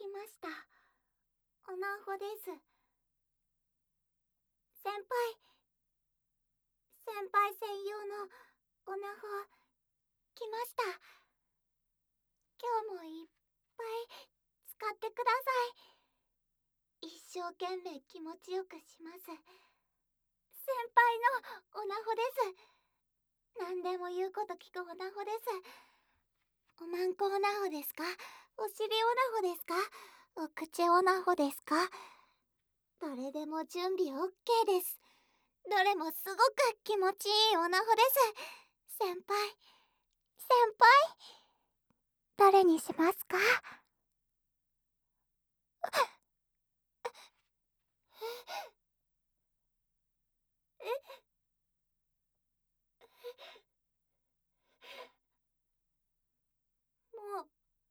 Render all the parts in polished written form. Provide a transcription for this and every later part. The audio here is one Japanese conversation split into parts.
きました。おなほです。先輩専用のおなほ来ました。今日もいっぱい使ってください。一生懸命気持ちよくします。先輩のおなほです。何でも言うこと聞くおなほです。おまんこおなほですか？お尻おなほですか？お口おなほですか？どれでも準備 OK です。どれもすごく気持ちいいおなほです。先輩どれにしますか？もう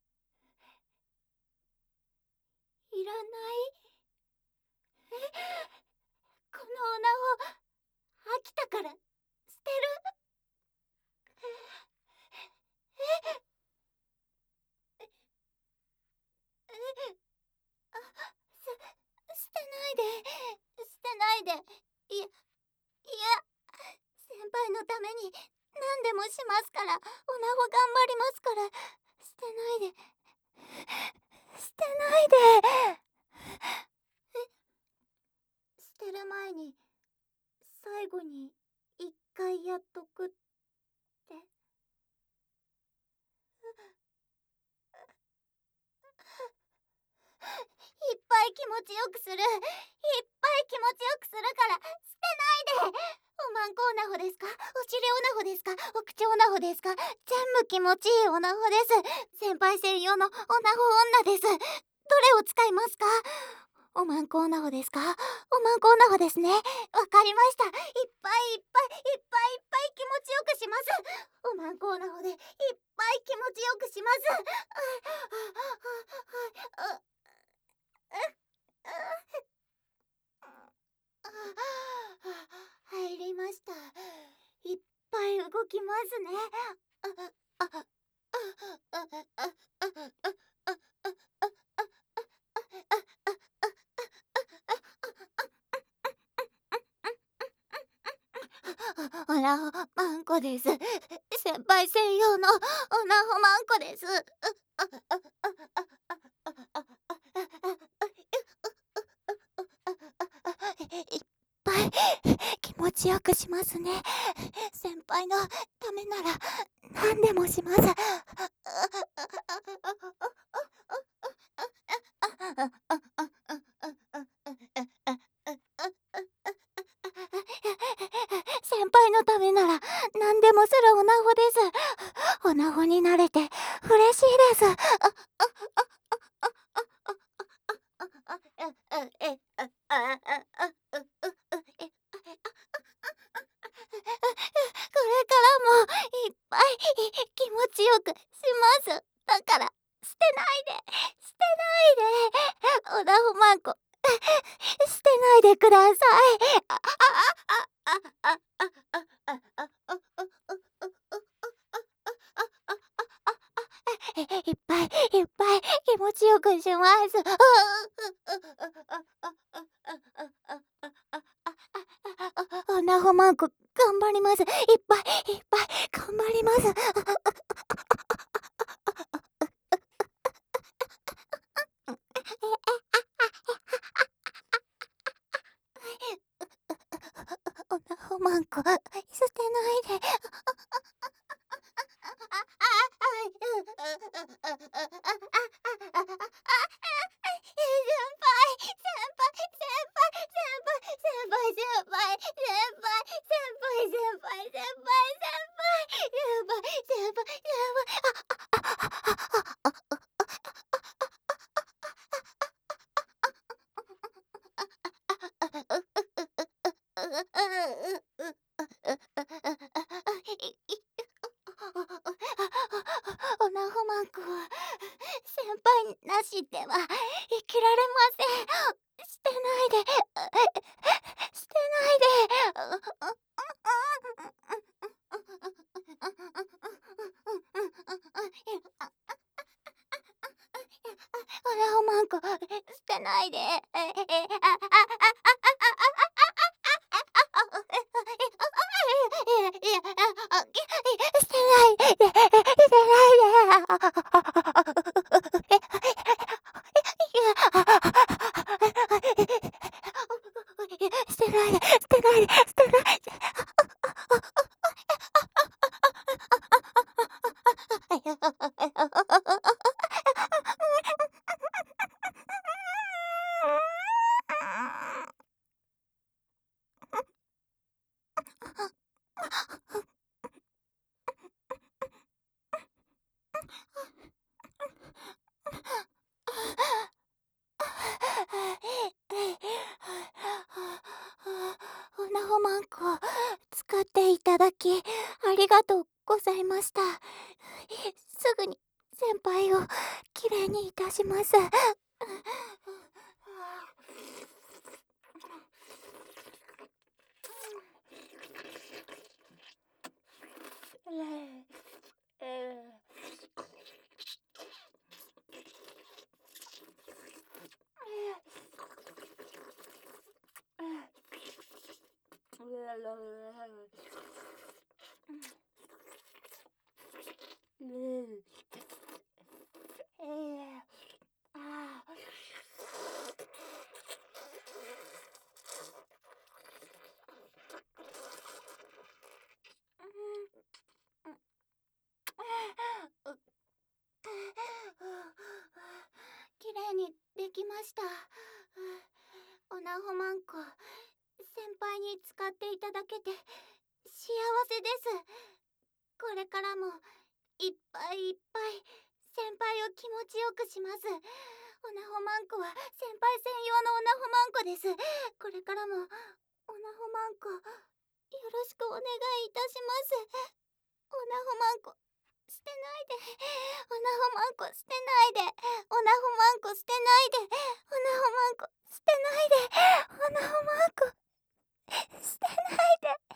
いらない。このおなほ飽きたから捨てる。捨てないで。いや先輩のために何でもしますから。おなほ頑張りますから。捨てないで。捨てないで。捨てる前に最後に一回やっとくって。いっぱい気持ちよくする。いっぱい気持ちよくするから捨てないで。おまんこおなほですか？お尻おなほですか？お口おなほですか？全部気持ちいいおなほです。先輩専用のおなほ女です。どれを使いますか？おまんこおなほですか？おまんこおなほですね。わかりました。いっぱいいっぱいいっぱいいっぱい気持ちよくします。おまんこおなほでいっぱい気持ちよくします。入りました。いっぱい動きますね。おなほまんこです。先輩専用のおなほまんこです。いっぱい気持ちよくしますね。先輩のためなら何でもします。先輩のためなら何でもするおなほです。おなほになれて嬉しいです。これからもいっぱい気持ちよくします。だから捨てないで。捨てないで。おなほまんこ捨てないでください。いっぱいいっぱい気持ちよくします。おなほまんこ頑張ります。いっぱいいっぱい頑張ります。おなほまんこ捨てないで。おなほまんこは先輩なしでは生きられません。捨てないで。捨てないで。おナホマンコ捨てないで。捨てないで。捨てないで。捨てないで。捨てないで。オナホマンコ使っていただきありがとうございました。すぐに先輩をきれいにいたします。きれいにできました。オナホマンコ先輩に使っていただけて幸せです。これからもいっぱいいっぱい先輩を気持ちよくします。オナホマンコは先輩専用のオナホマンコです。これからもオナホマンコよろしくお願いいたします。オナホマンコ捨てないで。オナホマンコ捨てないで。オナホマンコ捨てないで。オナホマンコ捨てないで。オナホマンコ捨てないで。